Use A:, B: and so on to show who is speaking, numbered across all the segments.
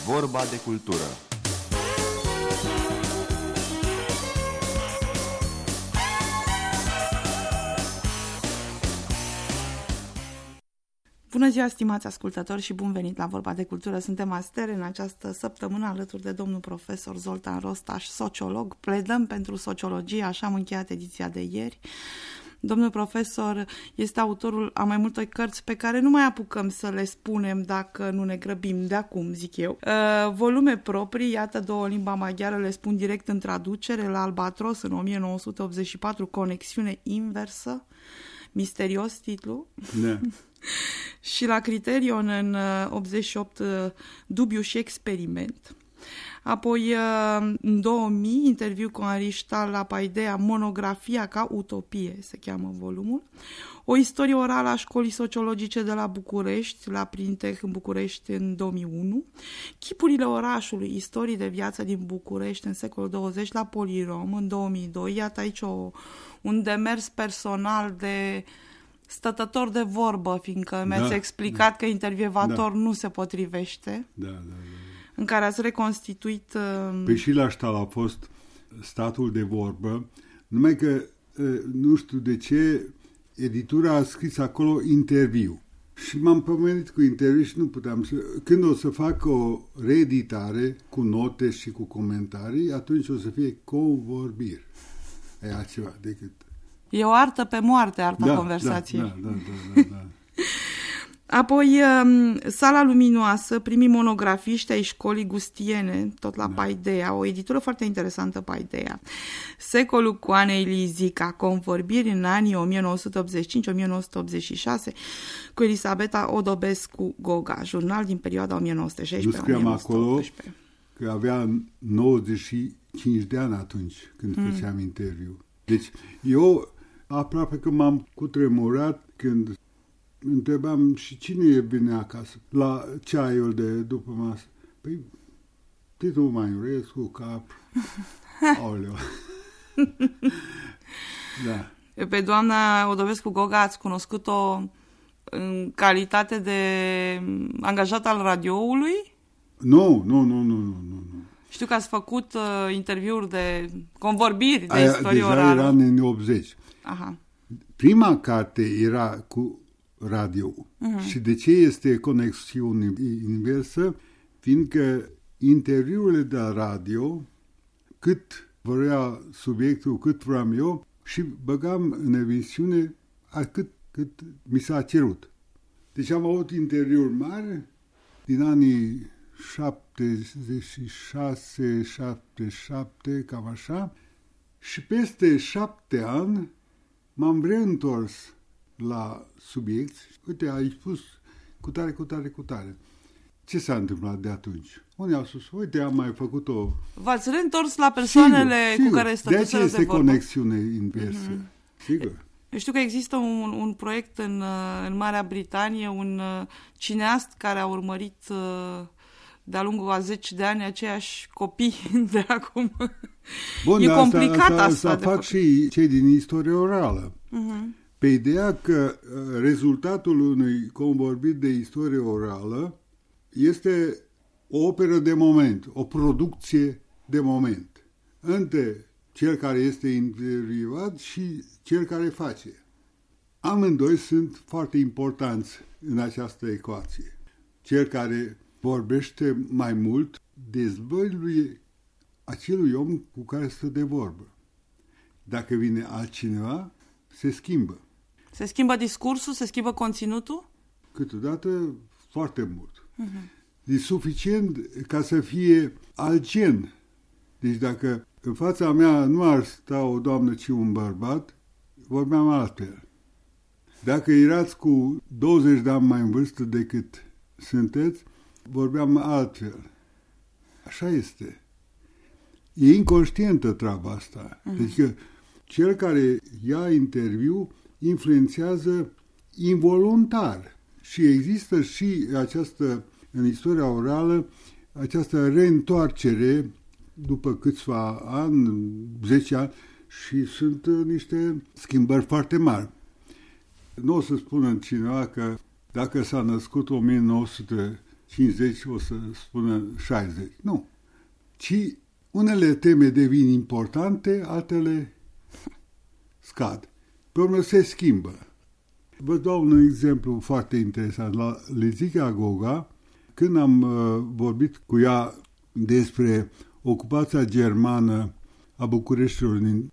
A: Vorba de cultură.
B: Bună ziua, stimați ascultători, și bun venit la Vorba de Cultură. Suntem astăzi în această săptămână alături de domnul profesor Zoltan Rostaș, sociolog. Pledăm pentru sociologie, așa am încheiat ediția de ieri. Domnul profesor este autorul a mai multe cărți pe care nu mai apucăm să le spunem dacă nu ne grăbim de acum, zic eu. Volume proprii, iată două în limba maghiară, le spun direct în traducere, la Albatros în 1984, Conexiune inversă, misterios titlu.
C: Da.
B: Și la Criterion în 88, Dubiu și experiment. Apoi, în 2000, interviu cu Henri Stahl la Paideia, Monografia ca utopie, se cheamă volumul. O istorie orală a școlii sociologice de la București, la Printec în București în 2001. Chipurile orașului, istorii de viață din București în secolul 20 la Polirom în 2002. Iată aici un demers personal de stătător de vorbă, fiindcă mi-ați explicat că intervievator nu se potrivește.
C: Da.
B: În care ați reconstituit...
C: Pe și la Stahl a fost statul de vorbă, numai că, nu știu de ce, editura a scris acolo interviu. Și m-am pomenit cu interviu și nu puteam să... Când o să fac o reeditare cu note și cu comentarii, atunci o să fie convorbiri. E altceva decât...
B: E o artă pe moarte, arta conversației.
C: Da.
B: Apoi, Sala Luminoasă, primii monografiști ai școlii gustiene, tot la Paideia, o editură foarte interesantă, Paideia. Secolul cu Anei Lizica, convorbiri în anii 1985-1986 cu Elisabeta Odobescu-Goga, jurnal din perioada 1916-1918.
C: Nu scriam acolo că avea 95 de ani atunci când făceam interviu. Deci eu aproape că m-am cutremurat când întrebam și cine vine acasă la ceaiul de după masă. Păi, Titu Maiorescu, Capru. Aoleu. Da.
B: Pe doamna Odobescu-Goga ați cunoscut-o în calitate de angajat al radioului?
C: Nu.
B: Știu că ați făcut interviuri de convorbiri de istorie orală.
C: Deja era în anii 80.
B: Aha.
C: Prima carte era cu radio. Și de ce este conexiune inversă? Fiindcă interviurile de la radio, cât vrea subiectul, cât vreau eu, și băgam în emisiune cât mi s-a cerut. Deci am avut interviuri mari din anii 76, 77, cam așa, și peste 7 ani m-am reîntors la subiect. Uite, ai spus cu tare. Ce s-a întâmplat de atunci? Unii au spus, uite, am mai făcut-o...
B: V-ați reîntors la persoanele cu care stătuseră de vorbă.
C: De aceea este conexiune inversă. Sigur.
B: Eu știu că există un proiect în Marea Britanie, un cineast care a urmărit de-a lungul a 10 de ani aceiași copii de acum.
C: Bun,
B: e complicat
C: asta fac și cei din istorie orală. Pe ideea că rezultatul unui convorbit de istorie orală este o operă de moment, o producție de moment, între cel care este intervievat și cel care face. Amândoi sunt foarte importanți în această ecuație. Cel care vorbește mai mult dezvăluie acelui om cu care stă de vorbă. Dacă vine altcineva, se schimbă.
B: Se schimbă discursul, se schimbă conținutul?
C: Câteodată foarte mult. E suficient ca să fie alt gen. Deci dacă în fața mea nu ar sta o doamnă, ci un bărbat, vorbeam altfel. Dacă erați cu 20 de ani mai în vârstă decât sunteți, vorbeam altfel. Așa este. E inconștientă treaba asta. Deci că cel care ia interviu influențează involuntar. Și există și această, în istoria orală, această reîntoarcere după câțiva ani, 10 ani, și sunt niște schimbări foarte mari. Nu o să spună cineva că dacă s-a născut 1900 50, o să spună 60. Nu. Ci unele teme devin importante, altele scad. Pe urmă se schimbă. Vă dau un exemplu foarte interesant. La Lizica Goga, când am vorbit cu ea despre ocupația germană a Bucureștiului din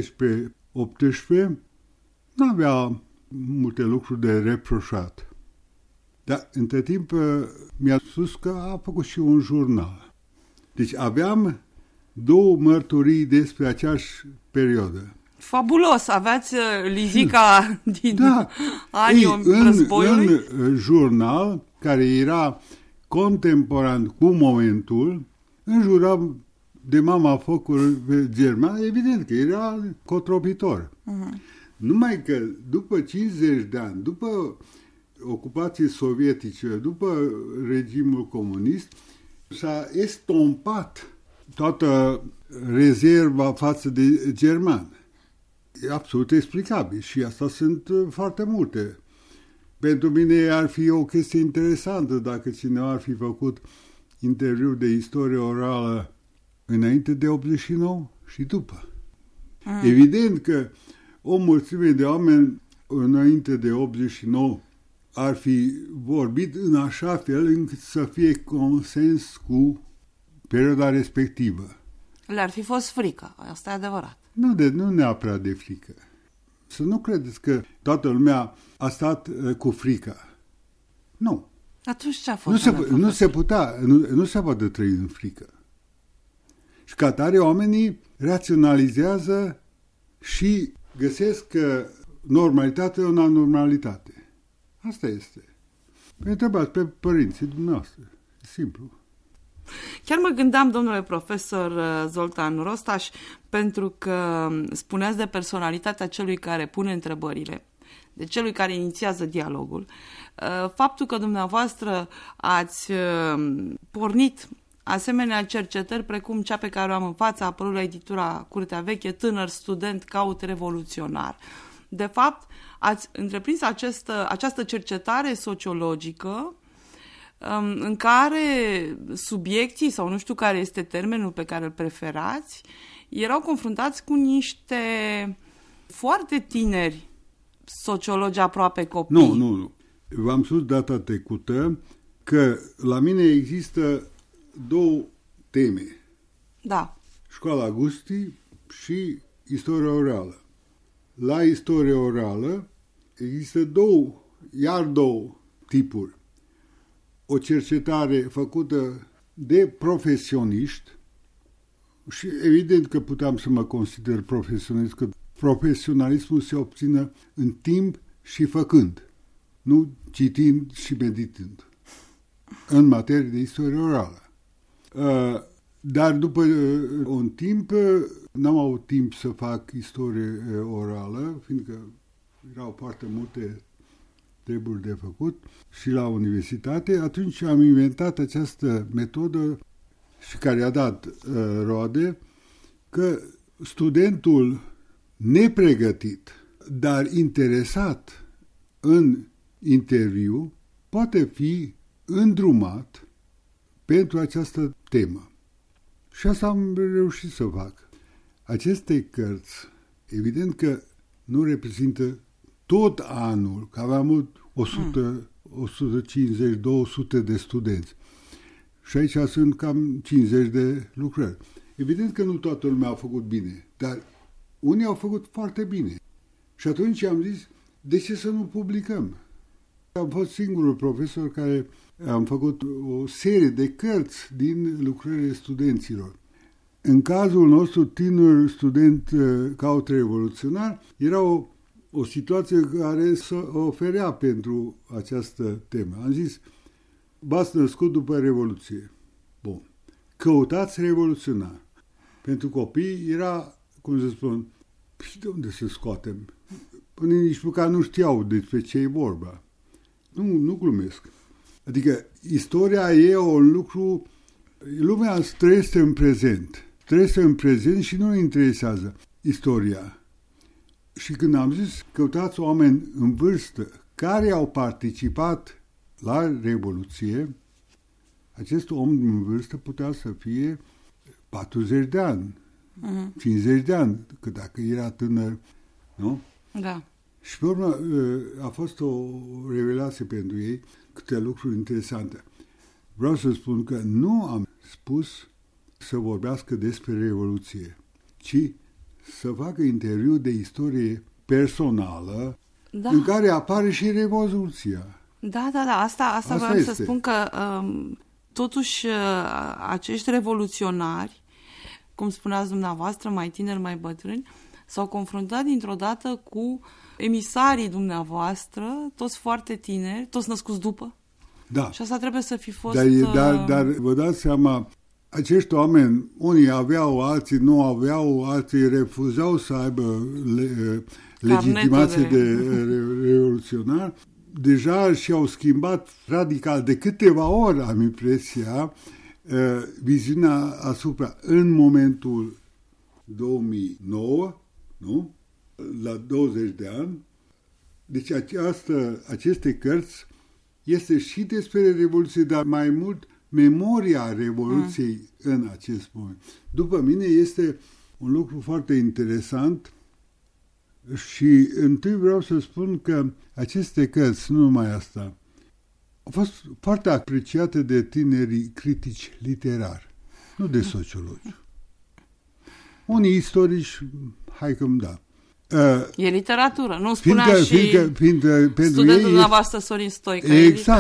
C: 16-18, nu avea multe lucruri de reproșat. Dar, între timp, mi-a spus că a făcut și un jurnal. Deci aveam două mărturii despre aceeași perioadă.
B: Fabulos! Aveați Lizica din anii războiului?
C: În jurnal, care era contemporan cu momentul, înjuram de mama focului german, evident că era cotropitor. Numai că după 50 de ani, după ocupații sovietice, după regimul comunist, s-a estompat toată rezerva față de german. E absolut explicabil și asta sunt foarte multe. Pentru mine ar fi o chestie interesantă dacă cineva ar fi făcut interviu de istorie orală înainte de 89 și după. Evident că o mulțime de oameni înainte de 89 ar fi vorbit în așa fel încât să fie consens cu perioada respectivă.
B: Le-ar fi fost frică, asta e adevărat.
C: Nu neapărat de frică. Să nu credeți că toată lumea a stat cu frica. Nu.
B: Atunci ce a fost?
C: Nu se poate trăi în frică. Și ca tare oamenii raționalizează și găsesc că normalitatea e o anormalitate. Asta este. Întrebați pe părinții dumneavoastră. E simplu.
B: Chiar mă gândeam, domnule profesor Zoltan Rostaș, pentru că spuneați de personalitatea celui care pune întrebările, de celui care inițiază dialogul. Faptul că dumneavoastră ați pornit asemenea cercetări precum cea pe care o am în față, a apărut la editura Curtea Veche, Tânăr student caut revoluționar. De fapt, ați întreprins această cercetare sociologică în care subiecții, sau nu știu care este termenul pe care îl preferați, erau confruntați cu niște foarte tineri sociologi aproape copii.
C: Nu. V-am spus data trecută că la mine există două teme.
B: Da.
C: Școala Gustii și istoria orală. La istoria orală există două tipuri. O cercetare făcută de profesioniști și evident că puteam să mă consider profesionist, că profesionalismul se obține în timp și făcând, nu citind și meditând, în materie de istorie orală. Dar după un timp, n-am avut timp să fac istorie orală, fiindcă erau foarte multe treburi de făcut și la universitate. Atunci am inventat această metodă și care a dat roade, că studentul nepregătit, dar interesat în interviu, poate fi îndrumat pentru această temă. Și asta am reușit să fac. Aceste cărți, evident că nu reprezintă tot anul, că aveam 100, 150, 200 de studenți. Și aici sunt cam 50 de lucrări. Evident că nu toată lumea a făcut bine, dar unii au făcut foarte bine. Și atunci am zis, de ce să nu publicăm? Am fost singurul profesor care am făcut o serie de cărți din lucrările studenților. În cazul nostru, Tânăr student caut revoluționar, era o situație care se oferea pentru această temă. Am zis, v-ați născut după Revoluție. Bun. Căutați revoluționar. Pentru copii era, cum să spun, și de unde să scoatem? Până nici măcar nu știau despre ce e vorba. Nu glumesc. Adică istoria e un lucru, lumea trăiește în prezent. Trăiește în prezent și nu ne interesează istoria. Și când am zis, căutați oameni în vârstă care au participat la Revoluție, acest om în vârstă putea să fie 40 de ani, 50 de ani, că dacă era tânăr, nu?
B: Da.
C: Și pe urmă a fost o revelație pentru ei, câte lucruri interesante. Vreau să spun că nu am spus să vorbească despre Revoluție, ci să facă interviu de istorie personală,
B: Da.
C: în care apare și Revoluția.
B: Da, asta vreau
C: este.
B: să spun că totuși acești revoluționari, cum spuneați dumneavoastră, mai tineri, mai bătrâni, s-au confruntat dintr-o dată cu emisarii dumneavoastră, toți foarte tineri, toți născuți după.
C: Da.
B: Și asta trebuie să fi fost...
C: Dar vă dați seama, acești oameni, unii aveau, alții nu aveau, alții refuzau să aibă legitimație de revoluționar. Deja și-au schimbat radical de câteva ori, am impresia, viziunea asupra în momentul 2009, nu? La 20 de ani. Deci aceste cărți este și despre Revoluție, dar mai mult memoria Revoluției în acest moment. După mine este un lucru foarte interesant și întâi vreau să spun că aceste cărți, nu numai asta, au fost foarte apreciate de tinerii critici literari, nu de sociologi. Unii istorici, hai că-mi da.
B: E literatură, nu spunea
C: fiindcă
B: studentul dumneavoastră Sorin Stoica.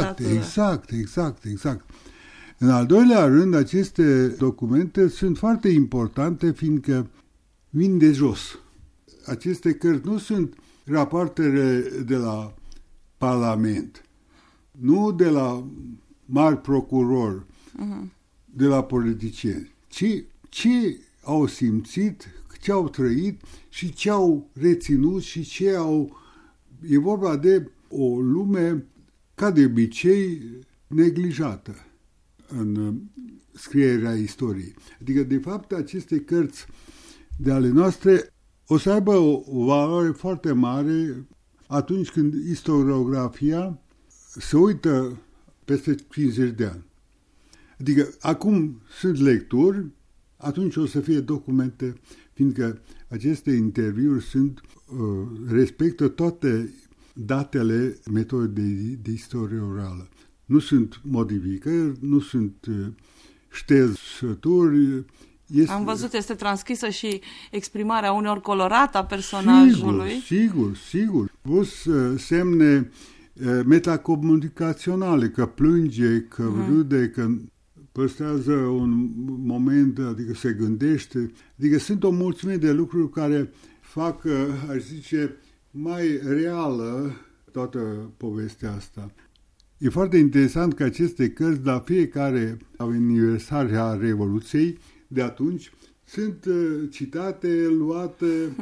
C: Exact. În al doilea rând, aceste documente sunt foarte importante fiindcă vin de jos. Aceste cărți nu sunt rapoartele de la Parlament, nu de la mari procurori, de la politicieni, ci ce au simțit, ce au trăit și ce au reținut și ce au... E vorba de o lume, ca de obicei, neglijată în scrierea istoriei. Adică, de fapt, aceste cărți de ale noastre o să aibă o valoare foarte mare atunci când istoriografia se uită peste 50 de ani. Adică, acum sunt lecturi, atunci o să fie documente, fiindcă aceste interviuri respectă toate datele metodei de istorie orală. Nu sunt modificări, nu sunt ștersături.
B: Am văzut, este transcrisă și exprimarea uneori colorată a personajului.
C: Sigur. Plus semne metacomunicaționale, că plânge, că râde, că păstrează un moment, adică se gândește. Adică sunt o mulțime de lucruri care fac, aș zice, mai reală toată povestea asta. E foarte interesant că aceste cărți, la fiecare aniversare a Revoluției de atunci, sunt citate, luate,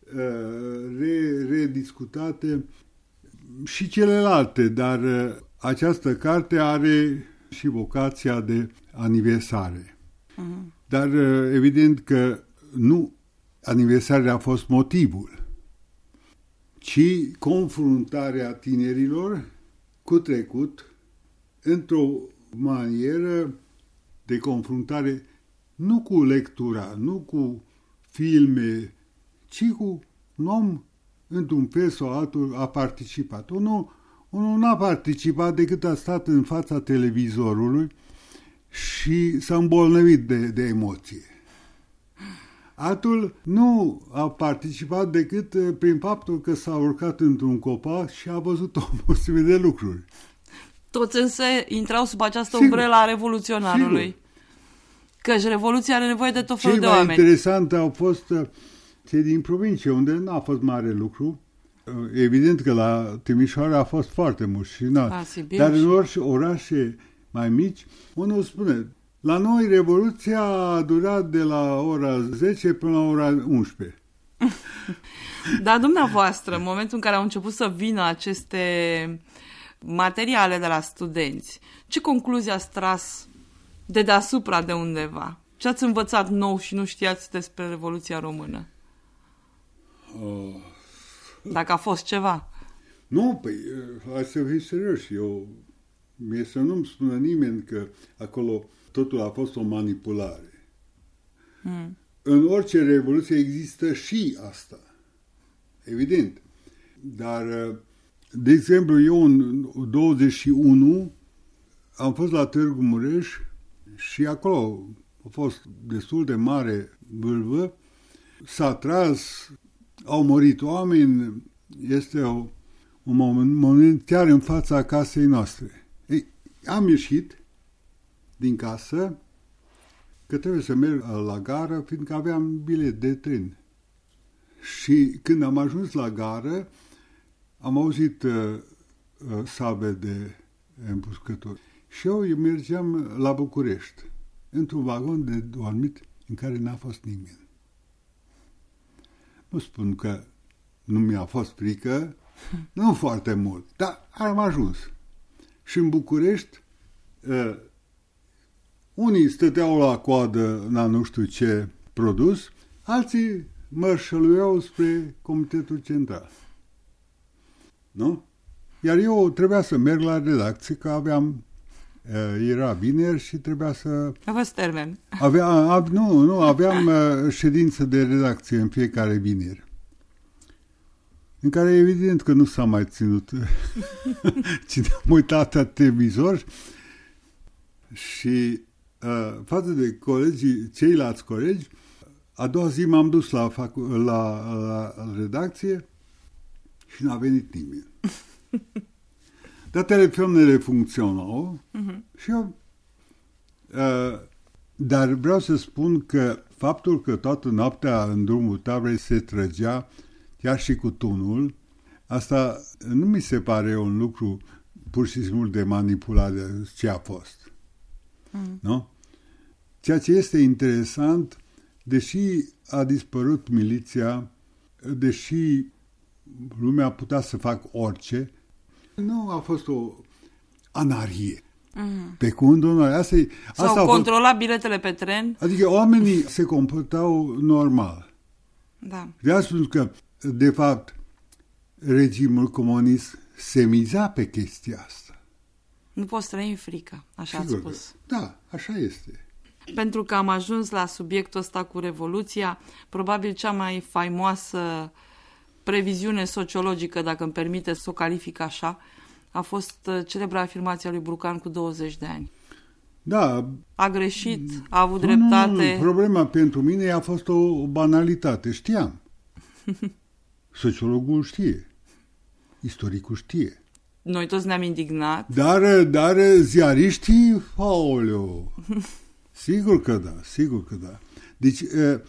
C: rediscutate și celelalte, dar această carte are și vocația de aniversare. Dar evident că nu aniversarea a fost motivul, ci confruntarea tinerilor cu trecut într-o manieră de confruntare nu cu lectura, nu cu filme, ci cu un om, într-un fel sau altul, a participat. Unul n-a participat decât a stat în fața televizorului și s-a îmbolnăvit de emoție. Altul nu a participat decât prin faptul că s-a urcat într-un copac și a văzut o mulțime de lucruri.
B: Toți însă intrau sub această umbrelă a revoluționarului. Sigur. Căci revoluția are nevoie de tot felul de oameni.
C: Cei mai interesant au fost cei din provincie, unde n-a fost mare lucru. Evident că la Timișoara a fost foarte mult și dar în orice orașe mai mici, unul spune, la noi revoluția a durat de la ora 10 până la ora 11.
B: Dar dumneavoastră, în momentul în care au început să vină aceste materiale de la studenți, ce concluzie ați tras de deasupra de undeva? Ce ați învățat nou și nu știați despre Revoluția Română? Dacă a fost ceva.
C: Nu, păi, hai să fii serios. Eu Mie să nu-mi spună nimeni că acolo totul a fost o manipulare. În orice revoluție există și asta. Evident. Dar, de exemplu, eu în 21 am fost la Târgu Mureș și acolo a fost destul de mare vâlvă. S-a tras, au murit oameni, este un moment chiar în fața casei noastre. Ei, am ieșit din casă că trebuie să merg la gară, fiindcă aveam bilet de tren. Și când am ajuns la gară, am auzit salve de împușcători. Și eu mergeam la București, într-un vagon de dormit în care n-a fost nimeni. Nu spun că nu mi-a fost frică, nu foarte mult, dar am ajuns. Și în București, unii stăteau la coadă la nu știu ce produs, alții mărșăluiau spre Comitetul Central. Nu? Iar eu trebuia să merg la redacție, că era vineri și trebuia să...
B: Aveți termen.
C: Aveam ședință de redacție în fiecare vineri, în care evident că nu s-a mai ținut cine a uitat la televizor și față de ceilalți colegi, a doua zi m-am dus la redacție și n-a venit nimeni. Dar telefoanele funcționau și eu... dar vreau să spun că faptul că toată noaptea în drumul taberei se trăgea, chiar și cu tunul, asta nu mi se pare un lucru pur și simplu de manipulare ce a fost. Nu? Ceea ce este interesant, deși a dispărut miliția, deși lumea putea să facă orice, nu a fost o anarhie. Pe cuvântul noi.
B: S-au controlat biletele pe tren.
C: Adică oamenii se comportau normal.
B: Da.
C: De asta spun că, de fapt, regimul comunist se miza pe chestia asta.
B: Nu poți trăi în frică, așa ați spus.
C: Da, așa este.
B: Pentru că am ajuns la subiectul ăsta cu Revoluția, probabil cea mai faimoasă previziune sociologică, dacă îmi permite să o calific așa, a fost celebra afirmație a lui Brucan cu 20 de ani.
C: Da.
B: A greșit, a avut dreptate.
C: Nu. Problema pentru mine a fost o banalitate. Știam. Sociologul știe. Istoricul știe.
B: Noi toți ne-am indignat.
C: Dar ziariștii, aoleu, sigur că da. Deci,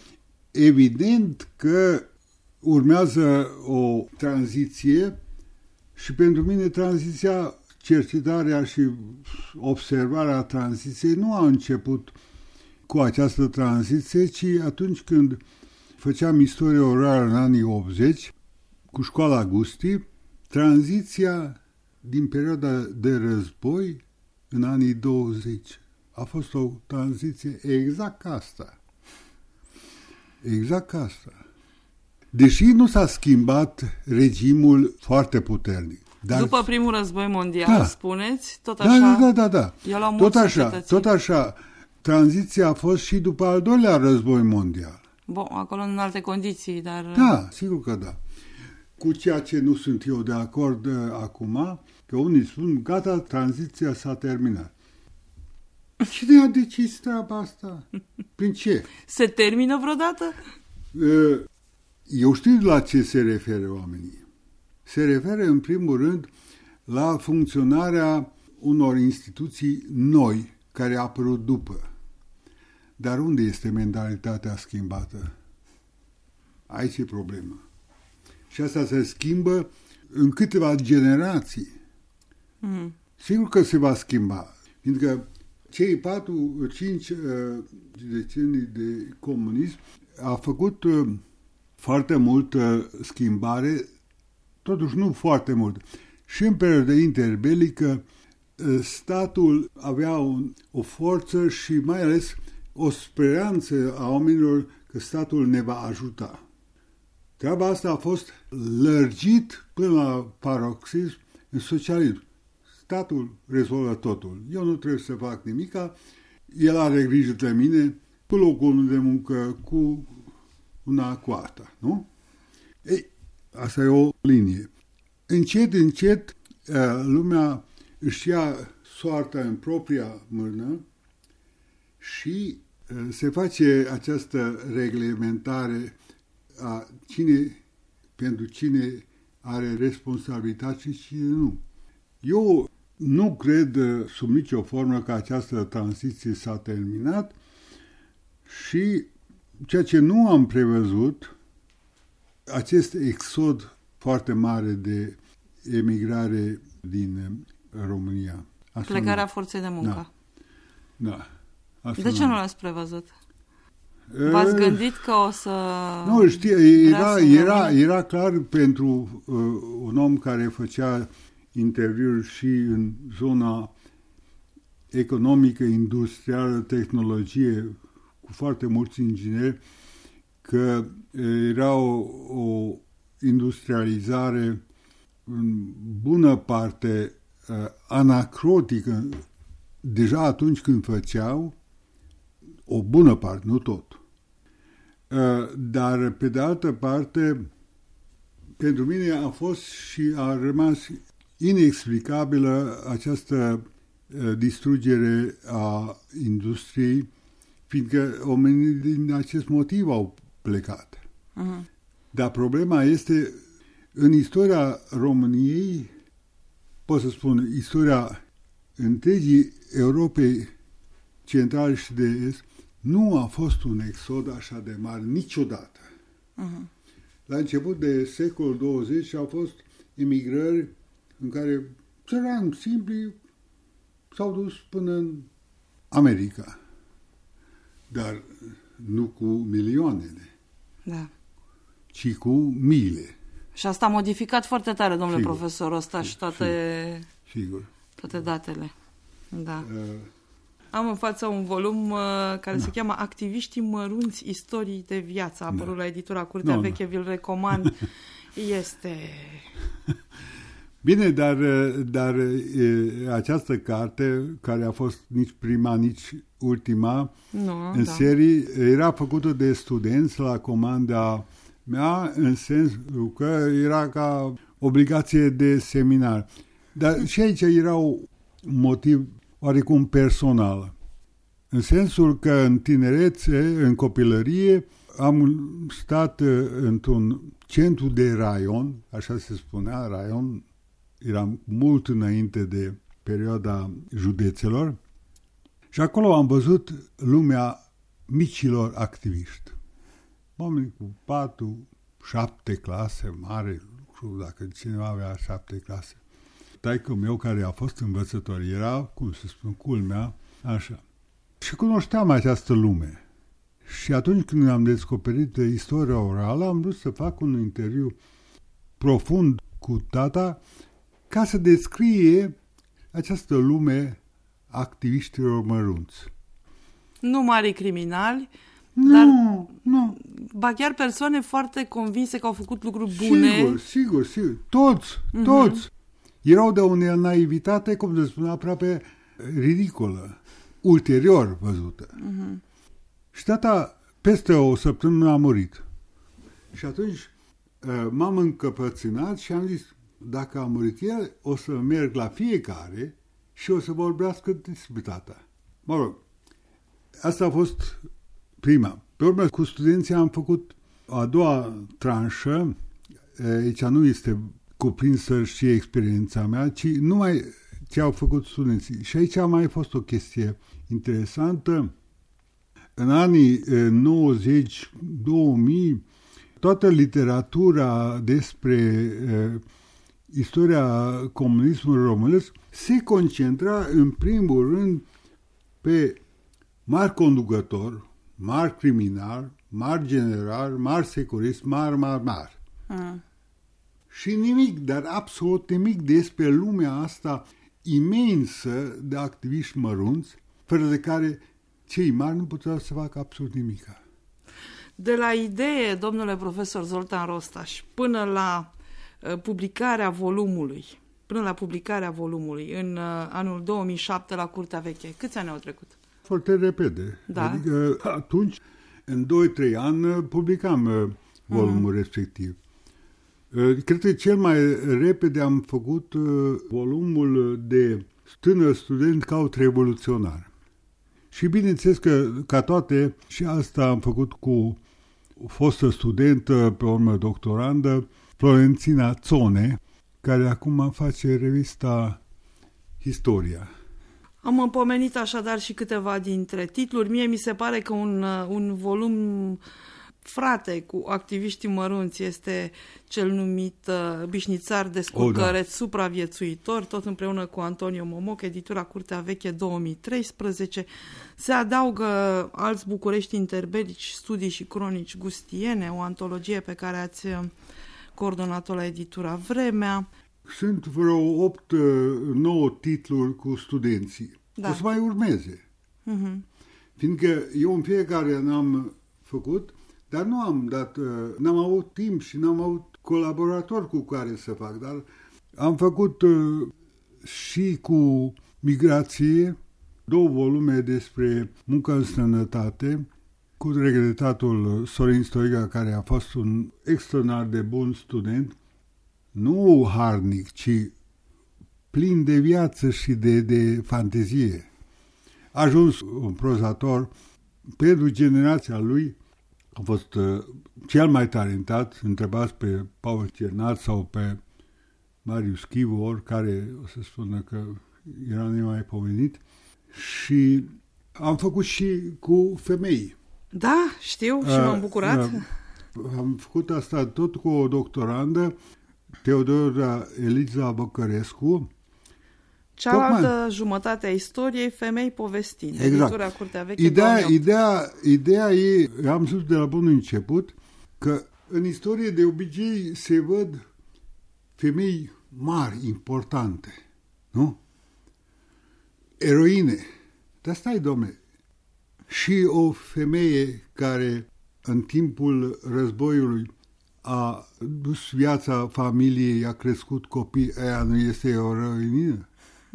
C: evident că urmează o tranziție și pentru mine tranziția, cercetarea și observarea tranziției nu a început cu această tranziție, ci atunci când făceam istorie orală în anii 80, cu școala Gusti, tranziția din perioada de război în anii 20. A fost o tranziție exact ca asta. Exact ca asta. Deși nu s-a schimbat regimul foarte puternic. Dar... După
B: primul război mondial, spuneți, tot așa...
C: Da. Tot așa, tranziția a fost și după al doilea război mondial.
B: Bun, acolo în alte condiții, dar...
C: Da, sigur că da. Cu ceea ce nu sunt eu de acord acum, că unii spun, gata, tranziția s-a terminat. Cine a decis treaba asta? Prin ce?
B: Se termină vreodată?
C: Eu știu la ce se referă oamenii. Se referă, în primul rând, la funcționarea unor instituții noi, care a apărut după. Dar unde este mentalitatea schimbată? Aici e problema. Și asta se schimbă în câteva generații. Sigur că se va schimba. Fiindcă cei 4-5 decenii de comunism a făcut foarte multă schimbare, totuși nu foarte mult. Și în perioada interbelică statul avea o forță și mai ales o speranță a oamenilor că statul ne va ajuta. Treaba asta a fost lărgit până la paroxism în socialism. statul rezolvă totul. Eu nu trebuie să fac nimica, el are grijă de mine, cu locul de muncă, cu una cu alta, nu? Ei, asta e o linie. Încet, încet, lumea își ia soarta în propria mână și se face această reglementare a pentru cine are responsabilitate și cine nu. Eu nu cred sub nicio formă că această tranziție s-a terminat și ceea ce nu am prevăzut, acest exod foarte mare de emigrare din România.
B: Plecarea forței de muncă.
C: Da.
B: De ce nu l-ați prevăzut? V-ați gândit că o să...
C: Nu, era clar pentru un om care făcea interviuri și în zona economică, industrială, tehnologie, cu foarte mulți ingineri, că era o industrializare în bună parte anacrotică, deja atunci când făceau, o bună parte, nu tot. Dar, pe de altă parte, pentru mine a fost și a rămas inexplicabilă această distrugere a industriei, fiindcă oamenii din acest motiv au plecat. Uh-huh. Dar problema este, în istoria României, pot să spun, istoria întregii Europei centrale și de est, nu a fost un exod așa de mare niciodată. Uh-huh. La început de secolul 20 au fost emigrări în care țărani simpli s-au dus până în America. Dar nu cu milioanele,
B: da,
C: ci cu miile.
B: Și asta a modificat foarte tare, domnule profesor, ăsta și toate datele. Da. Am în față un volum care se cheamă Activiștii mărunți, istorii de viață. A apărut la editura Curtea Veche, vi-l recomand. Este...
C: Bine, dar această carte, care a fost nici prima, nici ultima în serie, era făcută de studenți la comanda mea, în sensul că era ca obligație de seminar. Dar și aici era un motiv oarecum personal. În sensul că în tinerețe, în copilărie, am stat într-un centru de raion, așa se spunea, raion, eram mult înainte de perioada județelor, și acolo am văzut lumea micilor activiști. Oameni cu 4-7 clase, mare lucru, dacă cineva avea 7 clase. Taică meu, care a fost învățător, era, cum se spune, culmea, așa. Și cunoșteam această lume. Și atunci când am descoperit istoria orală, am vrut să fac un interviu profund cu tata ca să descrie această lume activiștilor mărunți.
B: Nu mari criminali,
C: nu.
B: Ba chiar persoane foarte convinse că au făcut lucruri bune.
C: Sigur. Toți. Erau de o naivitate, cum se spune, aproape ridicolă, ulterior văzută. Uh-huh. Și tata, peste o săptămână, a murit. Și atunci m-am încăpățânat și am zis, dacă a murit el, o să merg la fiecare și o să vorbească despre tata. Mă rog, asta a fost prima. Pe urmă, cu studenții am făcut a doua tranșă. Aici nu este cuprinsă și experiența mea, ci numai ce au făcut studenții. Și aici a mai fost o chestie interesantă. În anii 90-2000, toată literatura despre istoria comunismului românesc se concentra în primul rând pe mari conducători, mari criminali, mari generali, mari securiști, mari. Și nimic, dar absolut nimic despre lumea asta imensă de activiști mărunți, fără de care cei mari nu puteau să facă absolut nimic.
B: De la idee, domnule profesor Zoltan Rostaș, până la publicarea volumului, până la publicarea volumului, în anul 2007 la Curtea Veche. Câți ani au trecut?
C: Foarte repede.
B: Da.
C: Adică atunci, în 2-3 ani, publicam volumul respectiv. Cred că cel mai repede am făcut volumul de tânăr student caut revoluționar. Și bineînțeles că, ca toate, și asta am făcut cu o fostă studentă, pe urmă doctorandă, Florentina Țone, care acum face revista Historia.
B: Am pomenit așadar și câteva dintre titluri. Mie mi se pare că un volum frate cu activiștii mărunți este cel numit Bișnițar Descurcăreț, supraviețuitor, tot împreună cu Antonio Momoc, editura Curtea Veche 2013. Se adaugă alți bucurești interbelici, studii și cronici gustiene, o antologie pe care ați coordonat-o la editura Vremea.
C: Sunt vreo 8-9 titluri cu studenții.
B: Da.
C: O să mai urmeze. Fiindcă eu în fiecare n-am făcut, dar n-am avut timp și n-am avut colaborator cu care să fac. Dar am făcut și cu migrație 2 volume despre muncă în străinătate, cu regretatul Sorin Stoica, care a fost un extraordinar de bun student, nu harnic, ci plin de viață și de fantezie. A ajuns un prozator. Pentru generația lui a fost cel mai talentat. Întrebați pe Paul Cernat sau pe Marius Chivu, oricare o să spună că era nemaipomenit. Și am făcut și cu femei.
B: Da, știu și m-am bucurat.
C: Am făcut asta tot cu o doctorandă, Teodora Eliza Băcărescu.
B: Cealaltă jumătate a istoriei, Femei povestind.
C: Exact.
B: Editura Curtea Veche.
C: Ideea e, am spus de la bun început, că în istorie de obicei se văd femei mari, importante, nu? Eroine. Dar stai, dom'le, și o femeie care în timpul războiului a dus viața familiei, a crescut copii, aia nu este o eroină?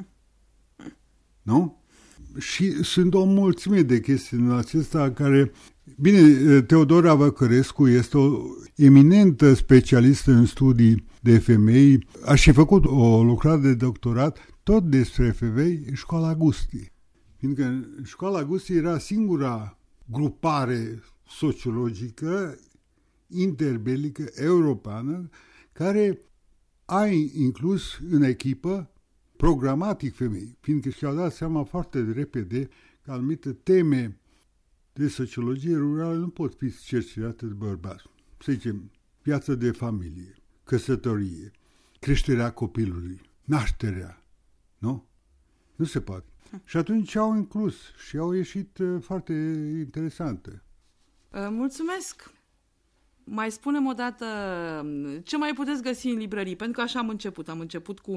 C: Nu? Și sunt o mulțime de chestii în acesta care... Bine, Teodora Văcărescu este o eminentă specialistă în studii de femei. A și făcut o lucrare de doctorat tot despre femei în Școala Gustii. Fiindcă în Școala Gustii era singura grupare sociologică, interbelică, europeană, care a inclus în echipă programatic femei, fiindcă și-au dat seama foarte repede că anumite teme de sociologie rurală nu pot fi cercetate de bărbați. Să zicem, viața de familie, căsătorie, creșterea copilului, nașterea, nu? Nu se poate. Și atunci au inclus și au ieșit foarte interesante.
B: Mulțumesc! Mai spunem o dată ce mai puteți găsi în librării, pentru că așa am început. Am început cu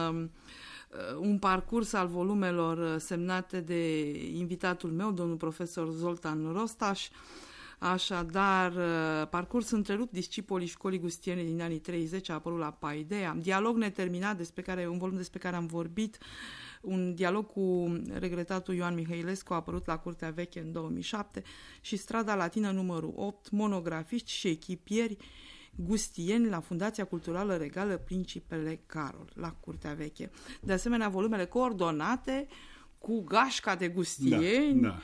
B: un parcurs al volumelor semnate de invitatul meu, domnul profesor Zoltan Rostaș. Așadar, parcurs întrerupt, discipolii școlii gustiene din anii 30 a apărut la Paideia, dialog neterminat, un volum despre care am vorbit, un dialog cu regretatul Ioan Mihailescu a apărut la Curtea Veche în 2007 și Strada Latină numărul 8, monografiști și echipieri gustieni la Fundația Culturală Regală Principele Carol, la Curtea Veche. De asemenea, volumele coordonate cu gașca de gustieni.
C: Da.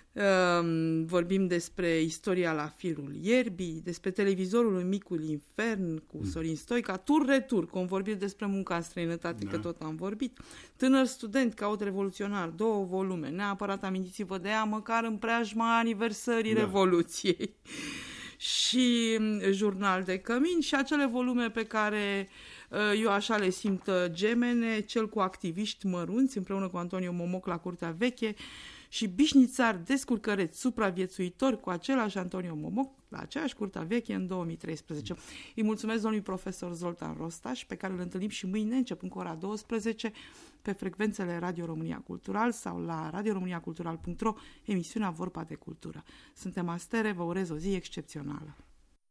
B: Vorbim despre istoria la firul ierbii, despre televizorul în Micul Infern cu Sorin Stoica, tur-retur, convorbiri despre munca în străinătate, că tot am vorbit, tânăr student, caut revoluționar, 2 volume, neapărat amintiți-vă de ea, măcar în preajma aniversării Revoluției, și jurnal de cămin și acele volume pe care eu așa le simt gemene, cel cu activiști mărunți, împreună cu Antonio Momoc la Curtea Veche, și Bișnițar Descurcăreț, supraviețuitor, cu același Antonio Momoc, la aceeași Curtea Veche în 2013. Îi mulțumesc domnului profesor Zoltan Rostaș, pe care îl întâlnim și mâine, începând cu ora 12, pe frecvențele Radio România Cultural sau la radioromaniacultural.ro, emisiunea Vorba de Cultură. Suntem Astere, vă urez o zi excepțională.